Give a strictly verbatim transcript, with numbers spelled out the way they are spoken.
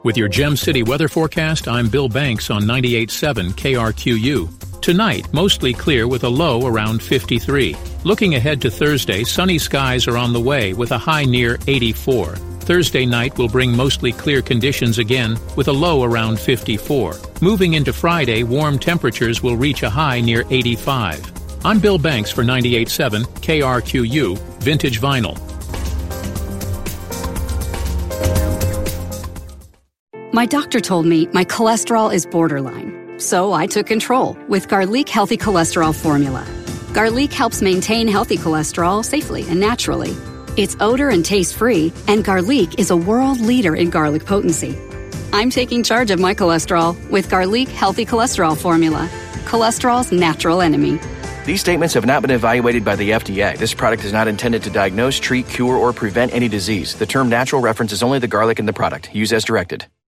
With your Gem City weather forecast, I'm Bill Banks on ninety-eight point seven K R Q U. Tonight, mostly clear with a low around fifty-three. Looking ahead to Thursday, sunny skies are on the way with a high near eighty-four. Thursday night will bring mostly clear conditions again with a low around fifty-four. Moving into Friday, warm temperatures will reach a high near eighty-five. I'm Bill Banks for ninety-eight point seven K R Q U, Vintage Vinyl. My doctor told me my cholesterol is borderline, so I took control with Garlic Healthy Cholesterol Formula. Garlic helps maintain healthy cholesterol safely and naturally. It's odor and taste-free, and Garlic is a world leader in garlic potency. I'm taking charge of my cholesterol with Garlic Healthy Cholesterol Formula, cholesterol's natural enemy. These statements have not been evaluated by the F D A. This product is not intended to diagnose, treat, cure, or prevent any disease. The term natural references only the garlic in the product. Use as directed.